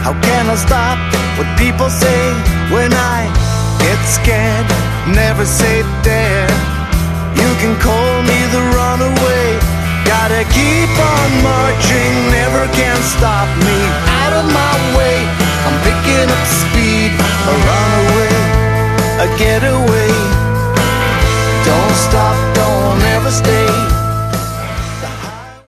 How can I stop what people say when I get scared? Never say dare. You can call me the runaway. Gotta keep on marching, never can stop me.